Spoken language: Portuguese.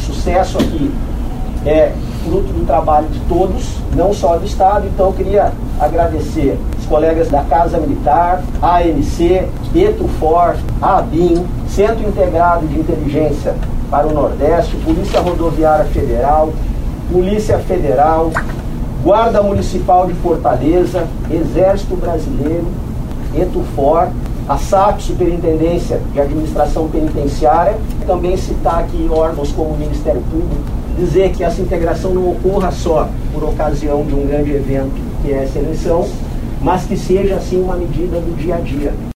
sucesso aqui é fruto do trabalho de todos, não só do Estado. Então eu queria agradecer os colegas da Casa Militar, a ANC, ETUFOR, a ABIN, Centro Integrado de Inteligência para o Nordeste, Polícia Rodoviária Federal, Polícia Federal, Guarda Municipal de Fortaleza, Exército Brasileiro, ETUFOR, a SAP, Superintendência de Administração Penitenciária. Também citar aqui órgãos como o Ministério Público, dizer que essa integração não ocorra só por ocasião de um grande evento que é essa eleição, mas que seja assim uma medida do dia a dia.